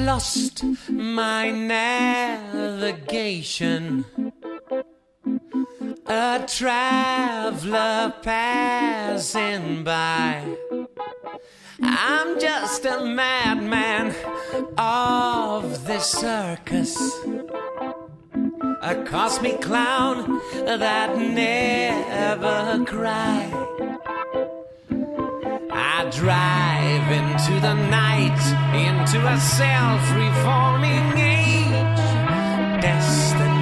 lost my navigation. A traveler passing by. I'm just a madman of this circus, a cosmic clown that never cried. I drive into the night, into a self-reforming age. Destiny